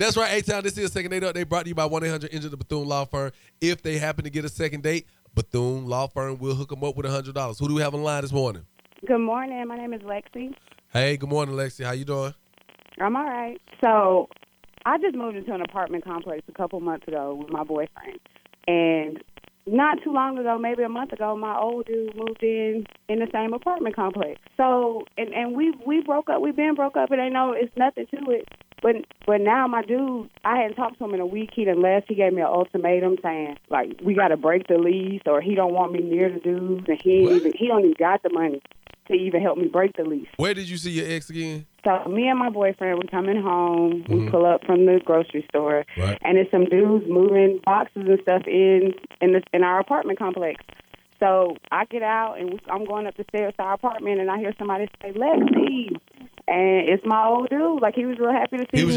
That's right, A-Town. This is Second Date Up. They brought to you by 1-800-INJURED, the Bethune Law Firm. If they happen to get a second date, Bethune Law Firm will hook them up with $100. Who do we have on the line this morning? Good morning. My name is Lexi. Hey, good morning, Lexi. How you doing? I'm all right. So I just moved into an apartment complex a couple months ago with my boyfriend. And not too long ago, maybe a month ago, my old dude moved in the same apartment complex. So, and we broke up. We've been broke up. It ain't it's nothing to it. But now my dude, I hadn't talked to him in a week. He done left. He gave me an ultimatum saying, like, we got to break the lease or he don't want me near the dudes. And he don't even got the money to even help me break the lease. Where did you see your ex again? So me and my boyfriend, we coming home. We pull up from the grocery store. Right. And it's some dudes moving boxes and stuff in our apartment complex. So I get out, and I'm going up the stairs to our apartment, and I hear somebody say, "Lexi." And it's my old dude. Like, he was real happy to see me. He was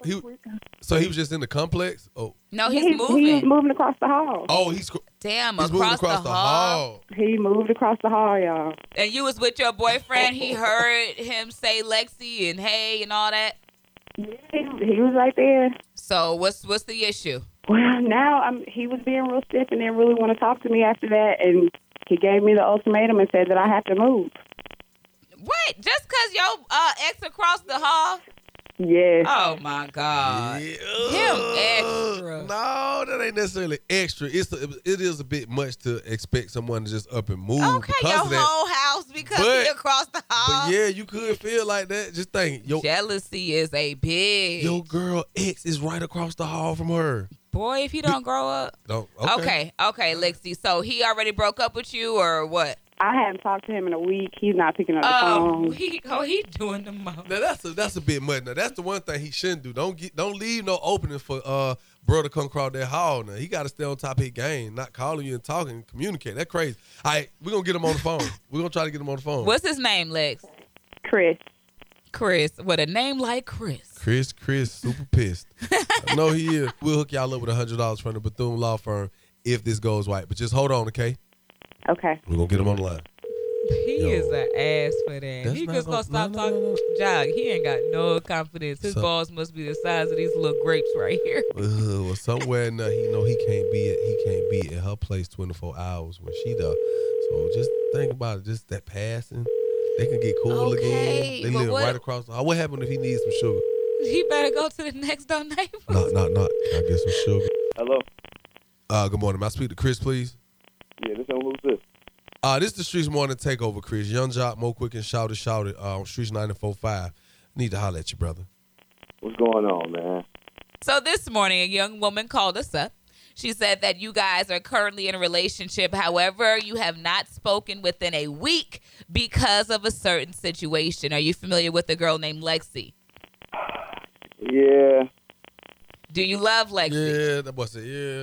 just in the complex? Oh. No, he's moving. He's moving across the hall. Oh, he's moving across the hall. He moved across the hall, y'all. And you was with your boyfriend. He heard him say Lexi and hey and all that? Yeah, he was right there. So what's the issue? Well, now he was being real stiff and didn't really want to talk to me after that. And he gave me the ultimatum and said that I have to move. What? Just because your ex across the hall? Yes. Oh, my God. Yeah. Him extra. No, that ain't necessarily extra. It is a bit much to expect someone to just up and move. Okay, your whole house because he across the hall. But yeah, you could feel like that. Just think. Jealousy is a bitch. Your girl ex is right across the hall from her. Boy, if he don't grow up. Okay, Lexi. So he already broke up with you or what? I hadn't talked to him in a week. He's not picking up the phone. He doing the most. Now that's a bit much. Now that's the one thing he shouldn't do. Don't leave no opening for bro to come across that hall. Now he got to stay on top of his game, not calling you and talking and communicate. That's crazy. All right, we're gonna get him on the phone. We're gonna try to get him on the phone. What's his name, Lex? Chris. With a name like Chris. Chris, super pissed. I know he is. We'll hook y'all up with $100 from the Bethune Law Firm if this goes right. But just hold on, okay? Okay. We're gonna get him on the line. He is an ass for that. He just gonna stop talking. No. Jog, he ain't got no confidence. His balls must be the size of these little grapes right here. Well, somewhere in there, he can't be at her place 24 hours when she does. So just think about it. Just that passing, they can get cool again. They live right across the hall. What happened if he needs some sugar? He better go to the next door neighbor. No. Can I get some sugar? Hello. Good morning. May I speak to Chris, please? Yeah, who's this? This is the Streets Morning Takeover, Chris. Young Jock, Mo Quick, and Shout It on Streets 94.5. Need to holler at you, brother. What's going on, man? So this morning, a young woman called us up. She said that you guys are currently in a relationship. However, you have not spoken within a week because of a certain situation. Are you familiar with a girl named Lexi? Yeah. Do you love Lexi? Yeah, that boy said, yeah.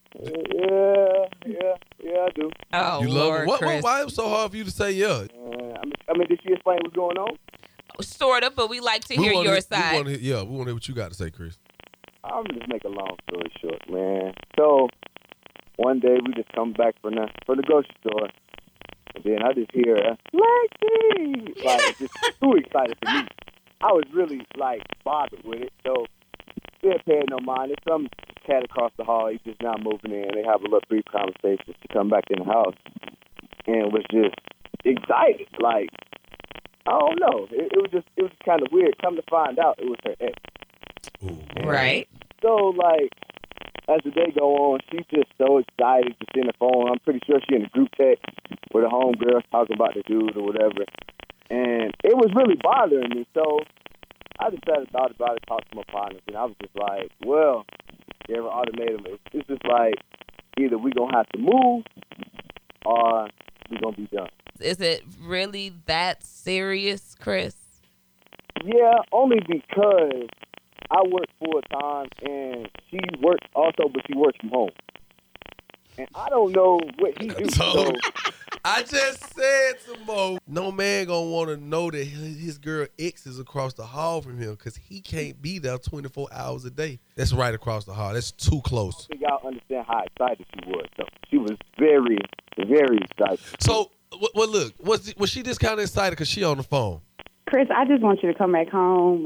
Yeah, I do. Oh, you Lord, love her? Chris. Why is it so hard for you to say yeah? I mean, did she explain what's going on? Sort of, but we like to hear your side. We want to hear what you got to say, Chris. I'm just make a long story short, man. So one day we just come back from the grocery store, and then I just hear Lexi, like just too excited for me. I was really like bothered with it, so didn't pay no mind. There's some cat across the hall. He's just now moving in. They have a little brief conversation to come back in the house, and was just excited. Like, I don't know. It was kind of weird. Come to find out, it was her ex. Ooh, right. So like, as the day go on, she's just so excited to see the phone. I'm pretty sure she in a group text with a homegirl talking about the dude or whatever, and it was really bothering me. So I decided thought about it, talked to my partners, and I was just like, well, gave her ultimatum. It's just like either we gonna have to move or we gonna be done. Is it really that serious, Chris? Yeah, only because I work full time and she works also, but she works from home. And I don't know what he do. So I just said to Mo, no man gonna want to know that his girl ex is across the hall from him because he can't be there 24 hours a day. That's right across the hall. That's too close. I think y'all understand how excited she was. So she was very, very excited. So, well, look, was she just kind of excited because she on the phone? Chris, I just want you to come back home. Like,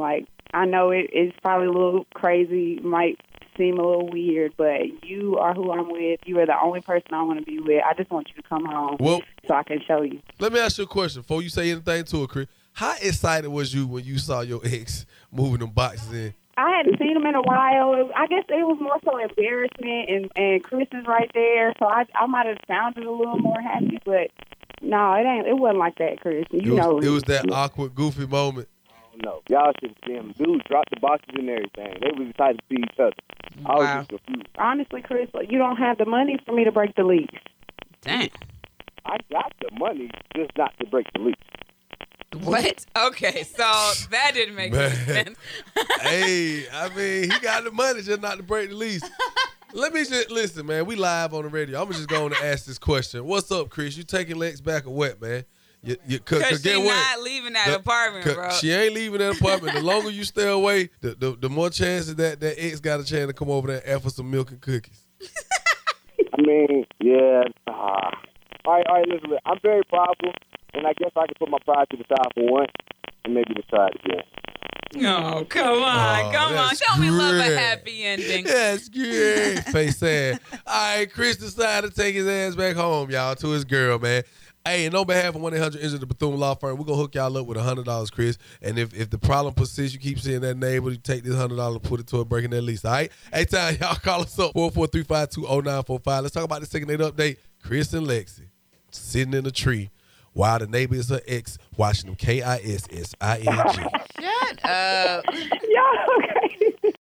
I know it's probably a little crazy, might seem a little weird, but you are who I'm with. You are the only person I want to be with. I just want you to come home so I can show you. Let me ask you a question before you say anything to it, Chris. How excited was you when you saw your ex moving them boxes in? I hadn't seen him in a while. I guess it was more so embarrassment, and Chris is right there, so I might have sounded a little more happy, but no, it wasn't like that, Chris. It was that awkward, goofy moment. No, y'all should have seen him. Dude dropped the boxes and everything. They was excited to see each other. I was just confused. Honestly, Chris, you don't have the money for me to break the lease. Dang. I got the money, just not to break the lease. What? Okay, so that didn't make sense. Hey, I mean, he got the money, just not to break the lease. Let me just listen, man. We live on the radio. I'm just going to ask this question. What's up, Chris? You taking Lex back or what, man? Because she's not leaving that apartment, bro. She ain't leaving that apartment. The longer you stay away, the more chances that ex got a chance to come over there and ask for some milk and cookies. I mean, yeah. All right, listen. I'm very prideful, and I guess I can put my pride to the side for once and maybe just try it again. Oh, come on. Don't we love a happy ending? That's great. Face sad. All right, Chris decided to take his ass back home, y'all, to his girl, man. Hey, and on behalf of 1-800 Injured the Bethune Law Firm, we're going to hook y'all up with $100, Chris. And if the problem persists, you keep seeing that neighbor, you take this $100 and put it toward breaking that lease, all right? Anytime, y'all call us up, 443-520-0945. Let's talk about the second date update. Chris and Lexi sitting in a tree while the neighbor is her ex watching them KISSING. Shut up. Y'all okay?